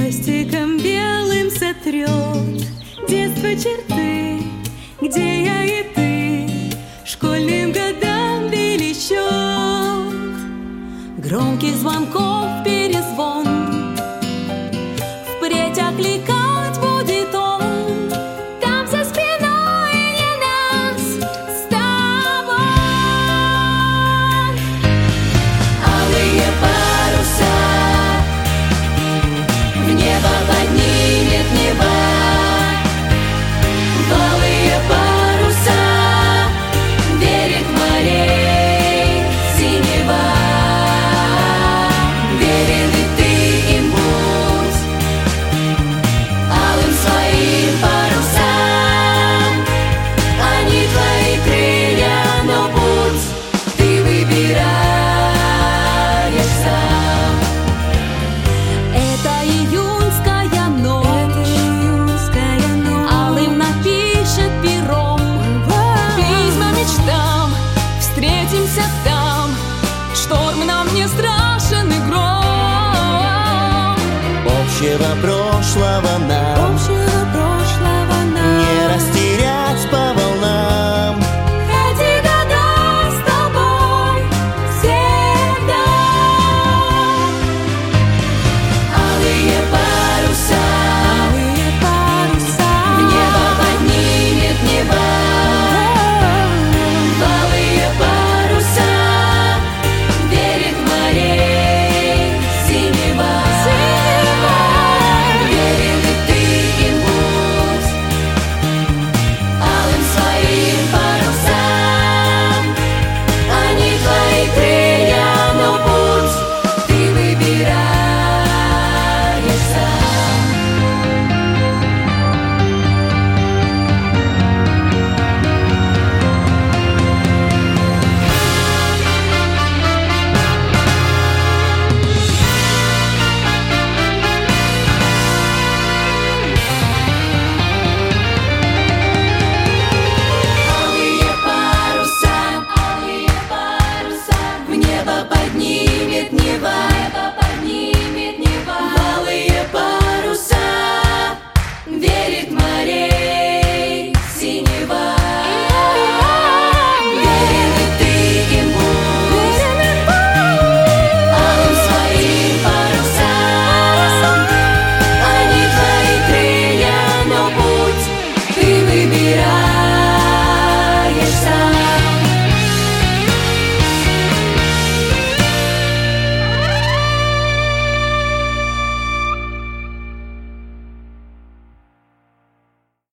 Пластиком белым сотрет детство черты, где я и ты школьным годам вели счет. Громких звонков перезвон, впредь окликать будет он. Там за спиной не нас с тобой. Алые паруса в небо поднимет небо. В алые паруса берег морей синева. Верен и ты им будь, алым своим парусам. Они твои крылья, но путь ты выбираешь сам. Это июньская ночь, алым напишет пером письма мечтам. Встретимся там, шторм нам не страшен и гром. Общего прошлого нам